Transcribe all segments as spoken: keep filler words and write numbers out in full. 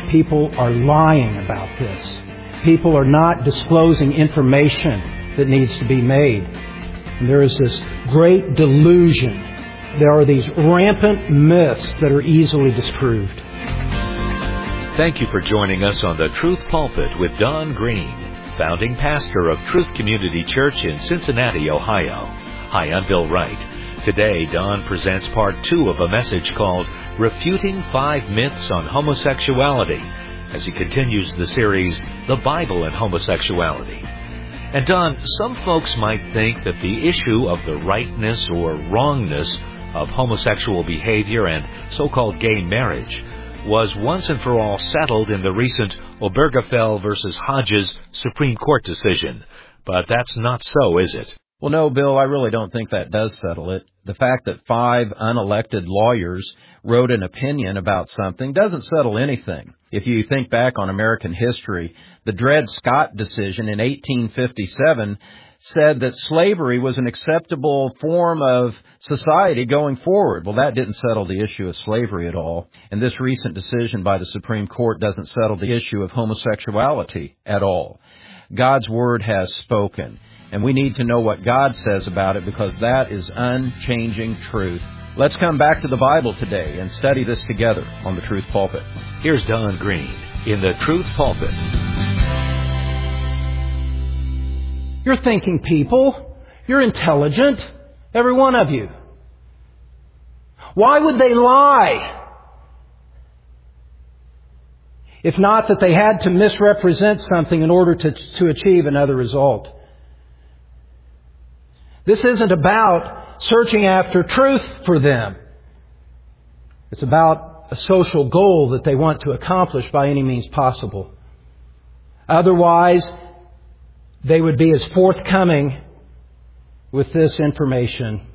people are lying about this. People are not disclosing information that needs to be made. And there is this great delusion. There are these rampant myths that are easily disproved. Thank you for joining us on the Truth Pulpit with Don Green, founding pastor of Truth Community Church in Cincinnati, Ohio. Hi, I'm Bill Wright. Today, Don presents part two of a message called Refuting Five Myths on Homosexuality, as he continues the series, The Bible and Homosexuality. And Don, some folks might think that the issue of the rightness or wrongness of homosexual behavior and so-called gay marriage was once and for all settled in the recent Obergefell versus Hodges Supreme Court decision. But that's not so, is it? Well, no, Bill, I really don't think that does settle it. The fact that five unelected lawyers wrote an opinion about something doesn't settle anything. If you think back on American history, the Dred Scott decision in eighteen fifty-seven said that slavery was an acceptable form of society going forward. Well, that didn't settle the issue of slavery at all. And this recent decision by the Supreme Court doesn't settle the issue of homosexuality at all. God's Word has spoken, and we need to know what God says about it because that is unchanging truth. Let's come back to the Bible today and study this together on the Truth Pulpit. Here's Don Green in the Truth Pulpit. You're thinking people. You're intelligent. Every one of you. Why would they lie? If not that they had to misrepresent something in order to, to achieve another result. This isn't about searching after truth for them. It's about a social goal that they want to accomplish by any means possible. Otherwise, they would be as forthcoming with this information.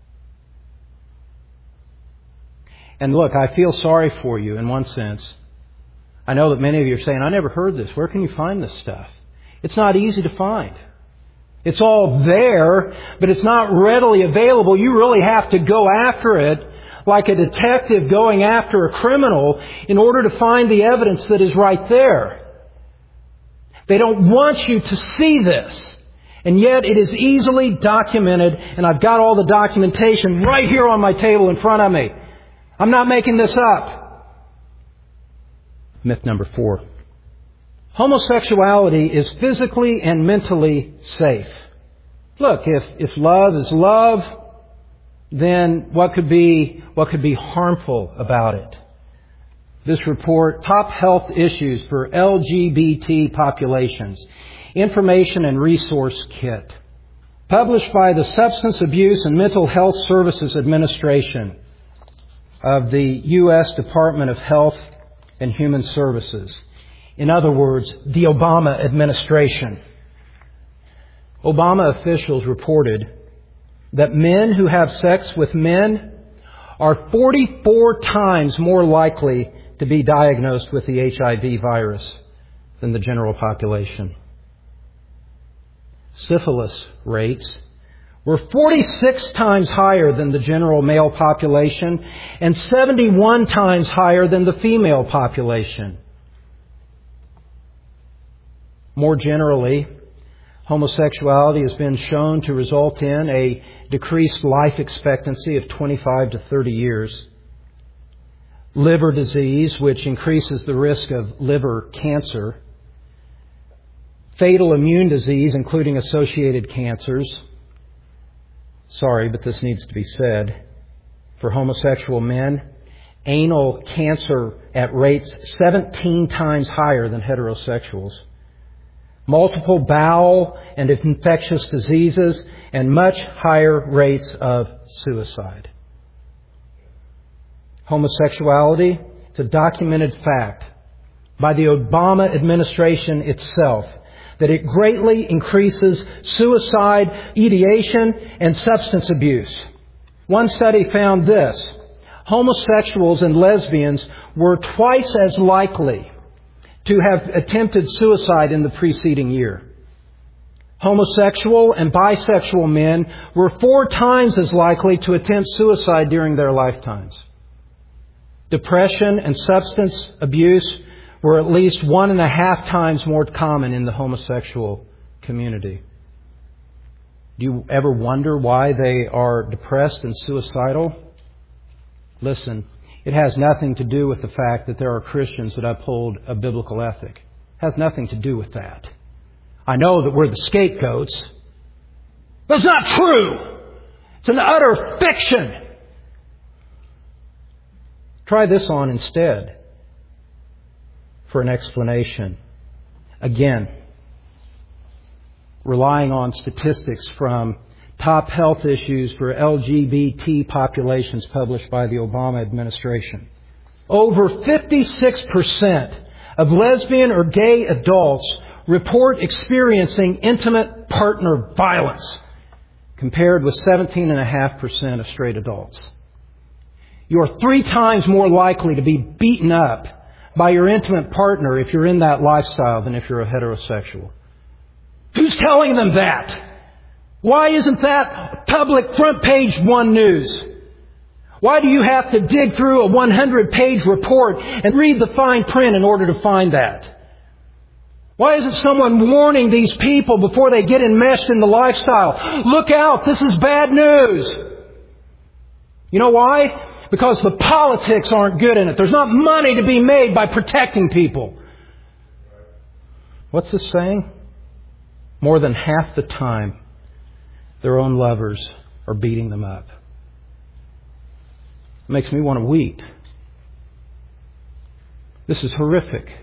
And look, I feel sorry for you in one sense. I know that many of you are saying, I never heard this. Where can you find this stuff? It's not easy to find. It's all there, but it's not readily available. You really have to go after it like a detective going after a criminal in order to find the evidence that is right there. They don't want you to see this. And yet it is easily documented, and I've got all the documentation right here on my table in front of me. I'm not making this up. Myth number four. Homosexuality is physically and mentally safe. Look, if, if love is love, then what could be, what could be harmful about it? This report, Top Health Issues for L G B T Populations, Information and Resource Kit, published by the Substance Abuse and Mental Health Services Administration of the U S Department of Health and Human Services. In other words, the Obama administration. Obama officials reported that men who have sex with men are forty-four times more likely to be diagnosed with the H I V virus than the general population. Syphilis rates were forty-six times higher than the general male population and seventy-one times higher than the female population. More generally, homosexuality has been shown to result in a decreased life expectancy of twenty-five to thirty years. Liver disease, which increases the risk of liver cancer. Fatal immune disease, including associated cancers. Sorry, but this needs to be said. For homosexual men, anal cancer at rates seventeen times higher than heterosexuals. Multiple bowel and infectious diseases, and much higher rates of suicide. Homosexuality, it's a documented fact by the Obama administration itself that it greatly increases suicide, ideation, and substance abuse. One study found this: homosexuals and lesbians were twice as likely to have attempted suicide in the preceding year. Homosexual and bisexual men were four times as likely to attempt suicide during their lifetimes. Depression and substance abuse were at least one and a half times more common in the homosexual community. Do you ever wonder why they are depressed and suicidal? Listen, it has nothing to do with the fact that there are Christians that uphold a biblical ethic. It has nothing to do with that. I know that we're the scapegoats. That's not true. It's an utter fiction. Try this on instead for an explanation. Again, relying on statistics from Top Health Issues for L G B T Populations published by the Obama administration. Over fifty-six percent of lesbian or gay adults report experiencing intimate partner violence, compared with seventeen point five percent of straight adults. You are three times more likely to be beaten up by your intimate partner if you're in that lifestyle than if you're a heterosexual. Who's telling them that? Why isn't that public front page one news? Why do you have to dig through a one hundred page report and read the fine print in order to find that? Why isn't someone warning these people before they get enmeshed in the lifestyle? Look out, this is bad news. You know why? Because the politics aren't good in it. There's not money to be made by protecting people. What's this saying? More than half the time, their own lovers are beating them up. It makes me want to weep. This is horrific.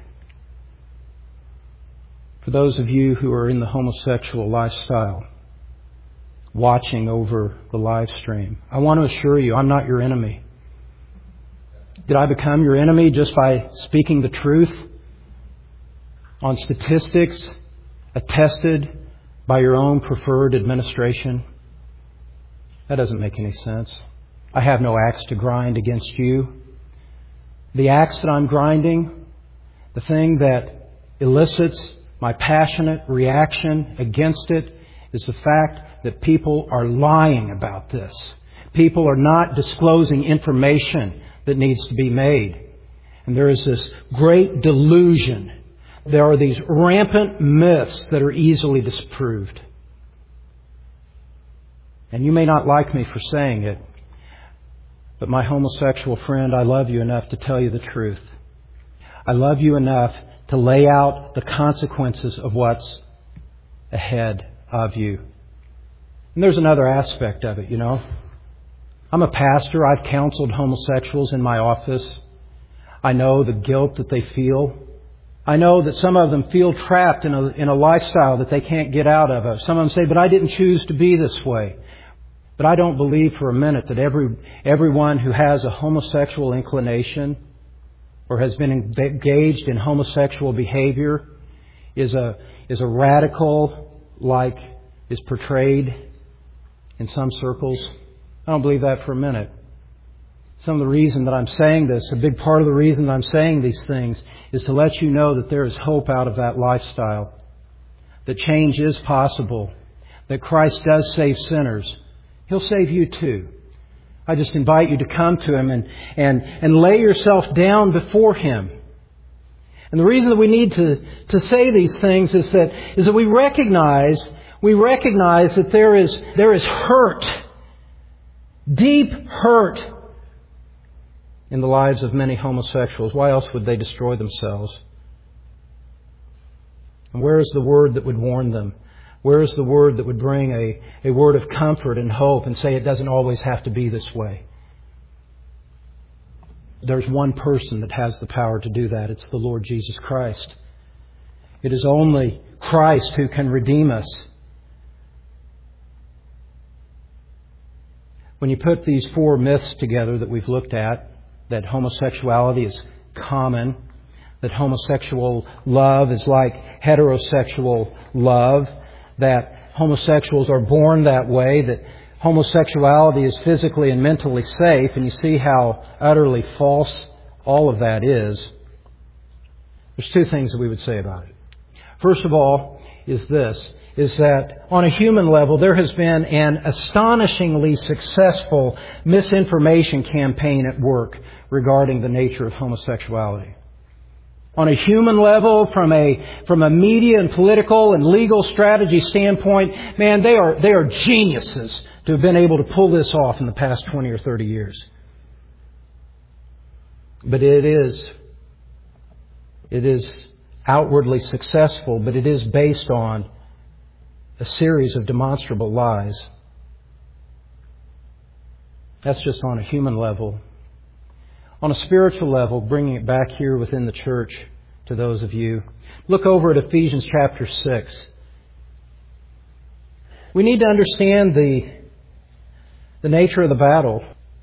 For those of you who are in the homosexual lifestyle, watching over the live stream, I want to assure you, I'm not your enemy. Did I become your enemy just by speaking the truth on statistics attested by your own preferred administration? That doesn't make any sense. I have no axe to grind against you. The axe that I'm grinding, the thing that elicits my passionate reaction against it, is the fact that people are lying about this. People are not disclosing information that needs to be made. And there is this great delusion. There are these rampant myths that are easily disproved. And you may not like me for saying it, but my homosexual friend, I love you enough to tell you the truth. I love you enough to lay out the consequences of what's ahead of you. And there's another aspect of it, you know. I'm a pastor. I've counseled homosexuals in my office. I know the guilt that they feel. I know that some of them feel trapped in a, in a lifestyle that they can't get out of. Some of them say, but I didn't choose to be this way. But I don't believe for a minute that every everyone who has a homosexual inclination or has been engaged in homosexual behavior is a is a radical like is portrayed in some circles. I don't believe that for a minute. Some of the reason that I'm saying this, a big part of the reason that I'm saying these things, is to let you know that there is hope out of that lifestyle. That change is possible. That Christ does save sinners. He'll save you too. I just invite you to come to Him and, and, and lay yourself down before Him. And the reason that we need to, to say these things is that, is that we recognize, we recognize that there is, there is hurt. Deep hurt in the lives of many homosexuals. Why else would they destroy themselves? And where is the word that would warn them? Where is the word that would bring a, a word of comfort and hope and say it doesn't always have to be this way? There's one person that has the power to do that. It's the Lord Jesus Christ. It is only Christ who can redeem us. When you put these four myths together that we've looked at, that homosexuality is common, that homosexual love is like heterosexual love, that homosexuals are born that way, that homosexuality is physically and mentally safe, and you see how utterly false all of that is. There's two things that we would say about it. First of all is this, is that on a human level there has been an astonishingly successful misinformation campaign at work regarding the nature of homosexuality. On a human level, from a from a media and political and legal strategy standpoint, man, they are they are geniuses to have been able to pull this off in the past twenty or thirty years. But it is it is outwardly successful, but it is based on a series of demonstrable lies. That's just on a human level. On a spiritual level, bringing it back here within the church to those of you, look over at Ephesians chapter six. We need to understand the, the nature of the battle.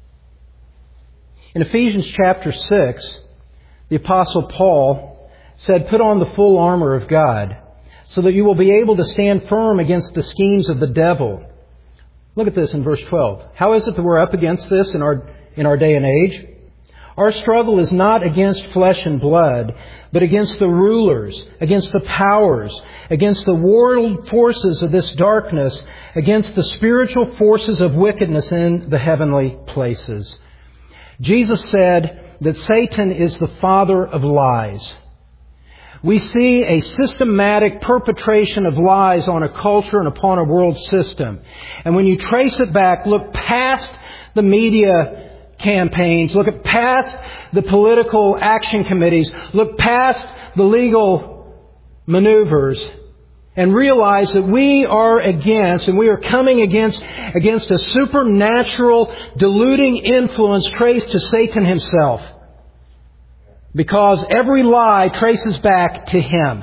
In Ephesians chapter six, the Apostle Paul said, "Put on the full armor of God, so that you will be able to stand firm against the schemes of the devil." Look at this in verse twelve. How is it that we're up against this in our in our day and age? Our struggle is not against flesh and blood, but against the rulers, against the powers, against the world forces of this darkness, against the spiritual forces of wickedness in the heavenly places. Jesus said that Satan is the father of lies. We see a systematic perpetration of lies on a culture and upon a world system. And when you trace it back, look past the media campaigns, look at past the political action committees, look past the legal maneuvers, and realize that we are against, and we are coming against, against a supernatural deluding influence traced to Satan himself. Because every lie traces back to him.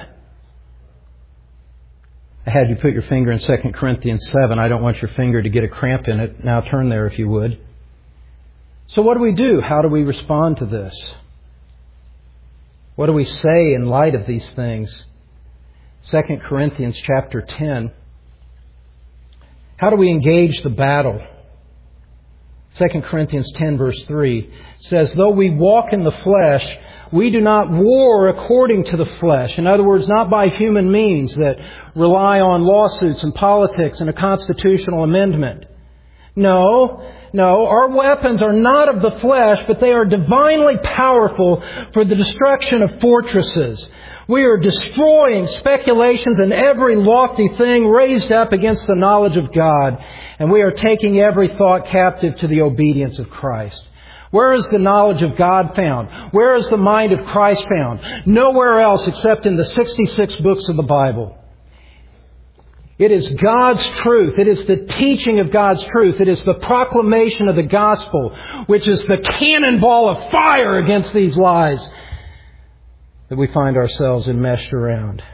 I had you put your finger in Second Corinthians seven. I don't want your finger to get a cramp in it. Now turn there if you would. So what do we do? How do we respond to this? What do we say in light of these things? Second Corinthians chapter ten. How do we engage the battle? Second Corinthians ten verse three says, "Though we walk in the flesh, we do not war according to the flesh." In other words, not by human means that rely on lawsuits and politics and a constitutional amendment. No, no, our weapons are not of the flesh, but they are divinely powerful for the destruction of fortresses. We are destroying speculations and every lofty thing raised up against the knowledge of God. And we are taking every thought captive to the obedience of Christ. Where is the knowledge of God found? Where is the mind of Christ found? Nowhere else except in the sixty-six books of the Bible. It is God's truth. It is the teaching of God's truth. It is the proclamation of the gospel, which is the cannonball of fire against these lies that we find ourselves enmeshed around.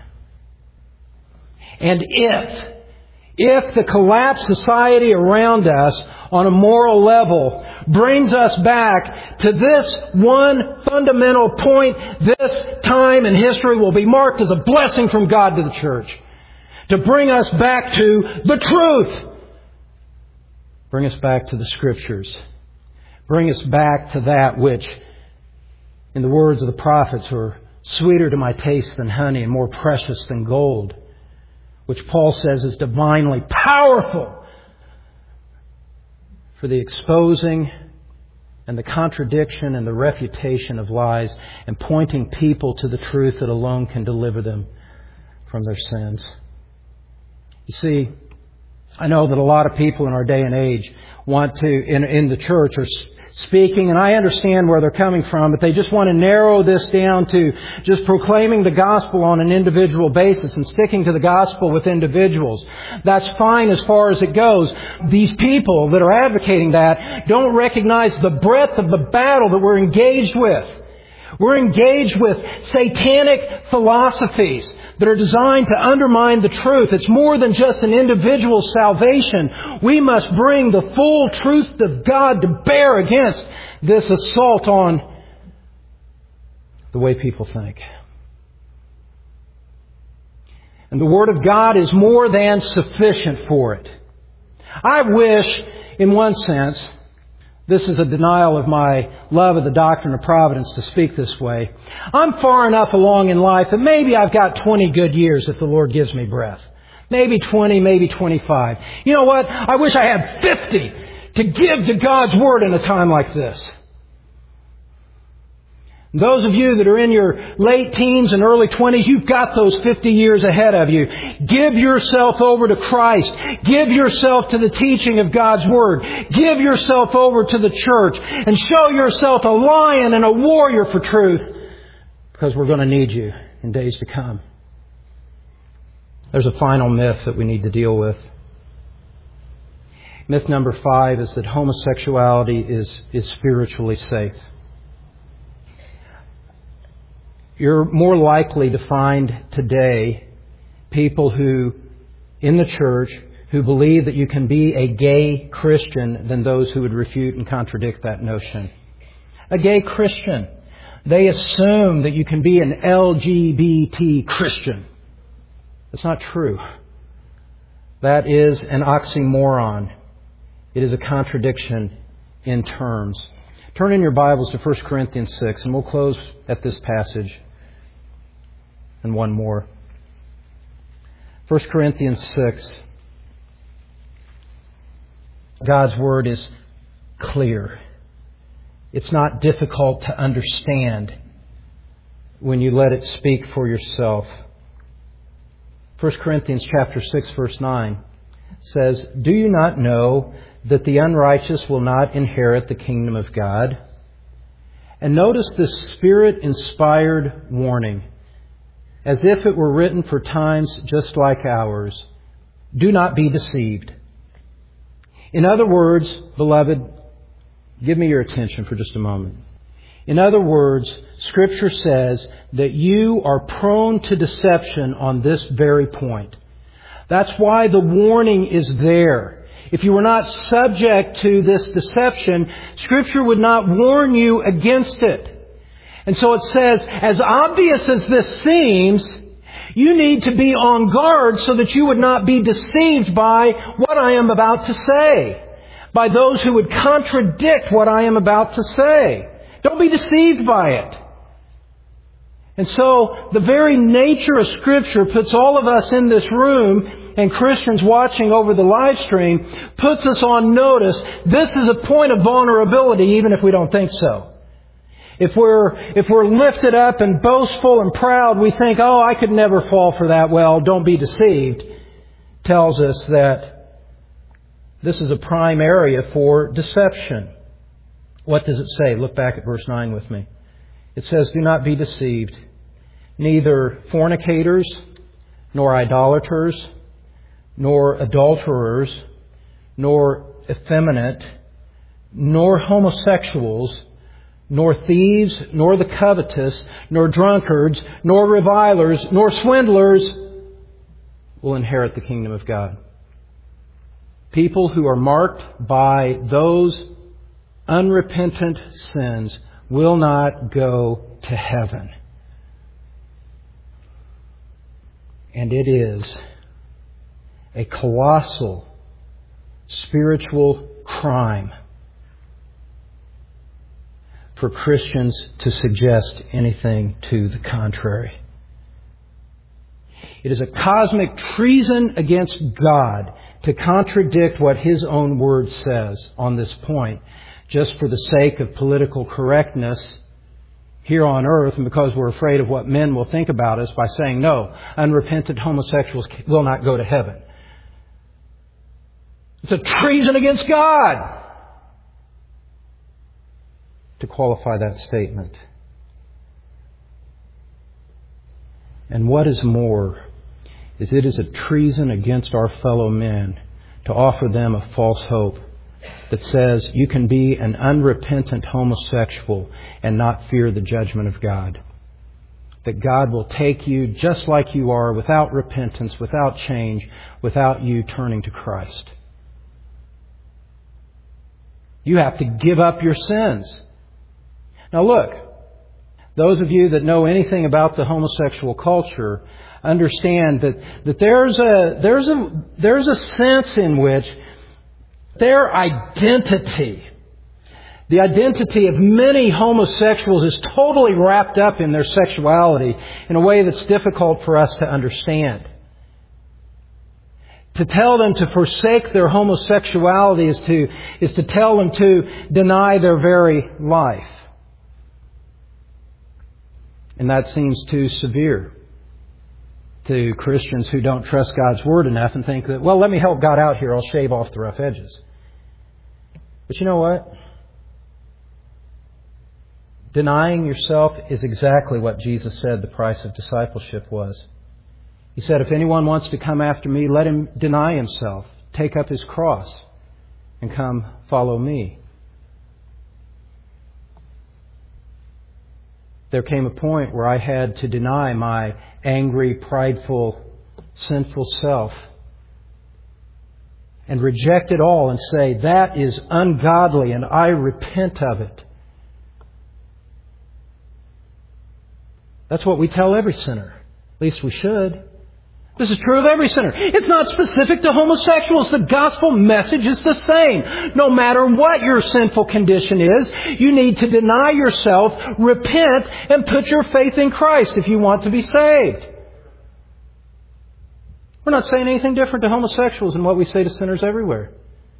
And if, if the collapsed society around us on a moral level brings us back to this one fundamental point, this time in history will be marked as a blessing from God to the church. To bring us back to the truth. Bring us back to the Scriptures. Bring us back to that which, in the words of the prophets, are sweeter to my taste than honey and more precious than gold. Which Paul says is divinely powerful for the exposing and the contradiction and the refutation of lies and pointing people to the truth that alone can deliver them from their sins. You see, I know that a lot of people in our day and age want to, in, in the church, are speaking, and I understand where they're coming from, but they just want to narrow this down to just proclaiming the gospel on an individual basis and sticking to the gospel with individuals. That's fine as far as it goes. These people that are advocating that don't recognize the breadth of the battle that we're engaged with. We're engaged with satanic philosophies that are designed to undermine the truth. It's more than just an individual salvation. We must bring the full truth of God to bear against this assault on the way people think. And the Word of God is more than sufficient for it. I wish, in one sense, this is a denial of my love of the doctrine of providence to speak this way. I'm far enough along in life that maybe I've got twenty good years if the Lord gives me breath. Maybe twenty, maybe twenty-five. You know what? I wish I had fifty to give to God's Word in a time like this. Those of you that are in your late teens and early twenties, you've got those fifty years ahead of you. Give yourself over to Christ. Give yourself to the teaching of God's Word. Give yourself over to the church and show yourself a lion and a warrior for truth, because we're going to need you in days to come. There's a final myth that we need to deal with. Myth number five is that homosexuality is, is spiritually safe. You're more likely to find today people who, in the church, who believe that you can be a gay Christian than those who would refute and contradict that notion. A gay Christian. They assume that you can be an L G B T Christian. That's not true. That is an oxymoron. It is a contradiction in terms. Turn in your Bibles to First Corinthians six, and we'll close at this passage. And one more. First Corinthians six. God's Word is clear. It's not difficult to understand when you let it speak for yourself. First Corinthians chapter six, verse nine says, "Do you not know that the unrighteous will not inherit the kingdom of God?" And notice this Spirit-inspired warning, as if it were written for times just like ours. Do not be deceived. In other words, beloved, give me your attention for just a moment. In other words, Scripture says that you are prone to deception on this very point. That's why the warning is there. If you were not subject to this deception, Scripture would not warn you against it. And so it says, as obvious as this seems, you need to be on guard so that you would not be deceived by what I am about to say, by those who would contradict what I am about to say. Don't be deceived by it. And so the very nature of Scripture puts all of us in this room, and Christians watching over the live stream, puts us on notice. This is a point of vulnerability, even if we don't think so. If we're, if we're lifted up and boastful and proud, we think, oh, I could never fall for that. Well, don't be deceived. Tells us that this is a prime area for deception. What does it say? Look back at verse nine with me. It says, "Do not be deceived. Neither fornicators, nor idolaters, nor adulterers, nor effeminate, nor homosexuals, nor thieves, nor the covetous, nor drunkards, nor revilers, nor swindlers will inherit the kingdom of God." People who are marked by those unrepentant sins will not go to heaven. And it is a colossal spiritual crime for Christians to suggest anything to the contrary. It is a cosmic treason against God to contradict what His own Word says on this point, just for the sake of political correctness here on earth, and because we're afraid of what men will think about us by saying, no, unrepentant homosexuals will not go to heaven. It's a treason against God to qualify that statement. And what is more, is it is a treason against our fellow men to offer them a false hope that says you can be an unrepentant homosexual and not fear the judgment of God. That God will take you just like you are, without repentance, without change, without you turning to Christ. You have to give up your sins. Now look, those of you that know anything about the homosexual culture understand that, that there's a there's a there's a sense in which their identity, the identity of many homosexuals, is totally wrapped up in their sexuality in a way that's difficult for us to understand. To tell them to forsake their homosexuality is to, is to tell them to deny their very life. And that seems too severe to Christians who don't trust God's Word enough and think that, well, let me help God out here. I'll shave off the rough edges. But you know what? Denying yourself is exactly what Jesus said the price of discipleship was. He said, if anyone wants to come after me, let him deny himself, take up his cross, and come follow me. There came a point where I had to deny my angry, prideful, sinful self and reject it all and say, that is ungodly and I repent of it. That's what we tell every sinner. At least we should. This is true of every sinner. It's not specific to homosexuals. The gospel message is the same. No matter what your sinful condition is, you need to deny yourself, repent, and put your faith in Christ if you want to be saved. We're not saying anything different to homosexuals than what we say to sinners everywhere.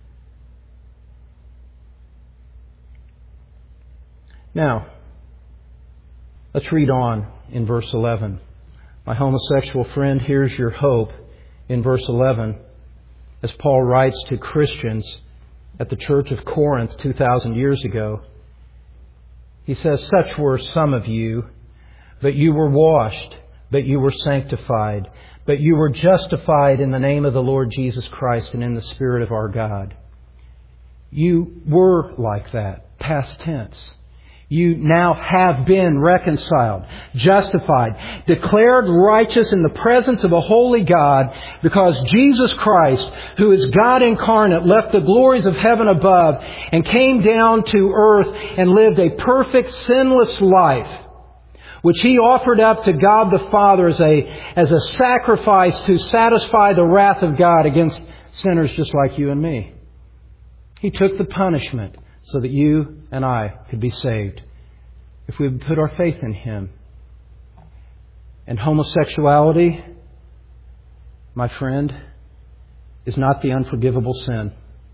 Now, let's read on in verse eleven. My homosexual friend, here's your hope in verse eleven, as Paul writes to Christians at the church of Corinth two thousand years ago. He says, such were some of you, but you were washed, but you were sanctified, but you were justified in the name of the Lord Jesus Christ and in the Spirit of our God. You were like that, past tense. You now have been reconciled, justified, declared righteous in the presence of a holy God because Jesus Christ, who is God incarnate, left the glories of heaven above and came down to earth and lived a perfect, sinless life, which He offered up to God the Father as a, as a sacrifice to satisfy the wrath of God against sinners just like you and me. He took the punishment so that you and I could be saved if we would put our faith in Him. And homosexuality, my friend, is not the unforgivable sin.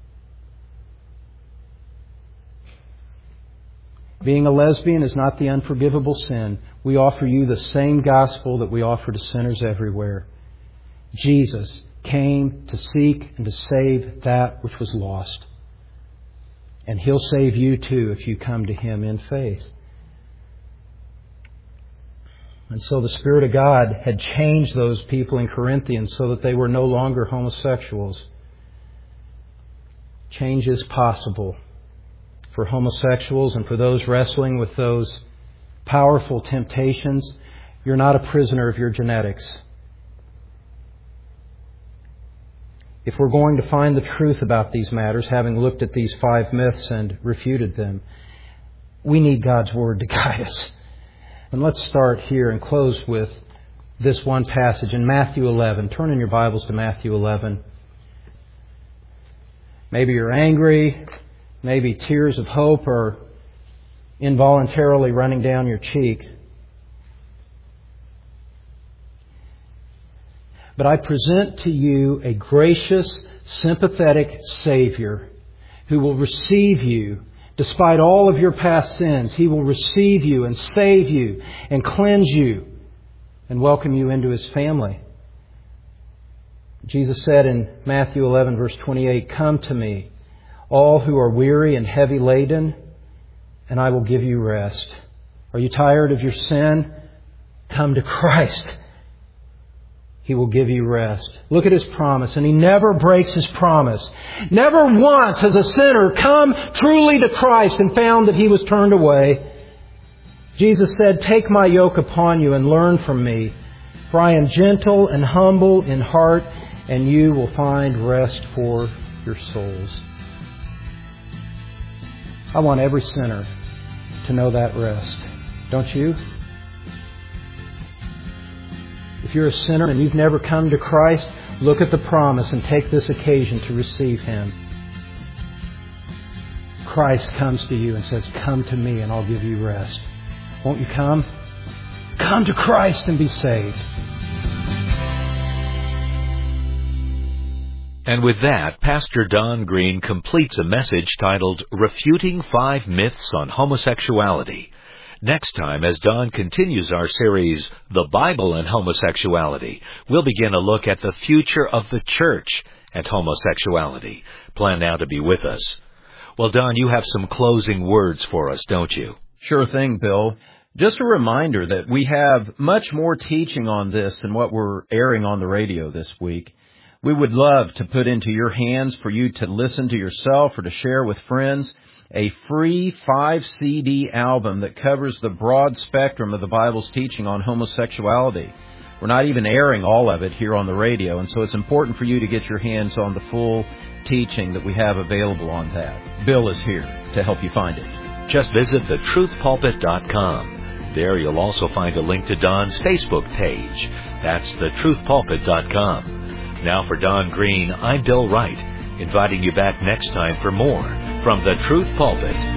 Being a lesbian is not the unforgivable sin. We offer you the same gospel that we offer to sinners everywhere. Jesus came to seek and to save that which was lost. And He'll save you too if you come to Him in faith. And so the Spirit of God had changed those people in Corinthians so that they were no longer homosexuals. Change is possible for homosexuals and for those wrestling with those powerful temptations. You're not a prisoner of your genetics. If we're going to find the truth about these matters, having looked at these five myths and refuted them, we need God's Word to guide us. And let's start here and close with this one passage in Matthew eleven. Turn in your Bibles to Matthew eleven. Maybe you're angry. Maybe tears of hope are involuntarily running down your cheek. But I present to you a gracious, sympathetic Savior who will receive you despite all of your past sins. He will receive you and save you and cleanse you and welcome you into His family. Jesus said in Matthew eleven, verse twenty-eight, "Come to me, all who are weary and heavy laden, and I will give you rest." Are you tired of your sin? Come to Christ. He will give you rest. Look at His promise, and He never breaks His promise. Never once has a sinner come truly to Christ and found that he was turned away. Jesus said, "Take my yoke upon you and learn from me, for I am gentle and humble in heart, and you will find rest for your souls." I want every sinner to know that rest. Don't you? If you're a sinner and you've never come to Christ, look at the promise and take this occasion to receive Him. Christ comes to you and says, "Come to me and I'll give you rest." Won't you come? Come to Christ and be saved. And with that, Pastor Don Green completes a message titled Refuting Five Myths on Homosexuality. Next time, as Don continues our series, The Bible and Homosexuality, we'll begin a look at the future of the church and homosexuality. Plan now to be with us. Well, Don, you have some closing words for us, don't you? Sure thing, Bill. Just a reminder that we have much more teaching on this than what we're airing on the radio this week. We would love to put into your hands for you to listen to yourself or to share with friends a free five C D album that covers the broad spectrum of the Bible's teaching on homosexuality. We're not even airing all of it here on the radio, and so it's important for you to get your hands on the full teaching that we have available on that. Bill is here to help you find it. Just visit the truth pulpit dot com. There you'll also find a link to Don's Facebook page. That's the truth pulpit dot com. Now for Don Green, I'm Bill Wright, inviting you back next time for more from the Truth Pulpit.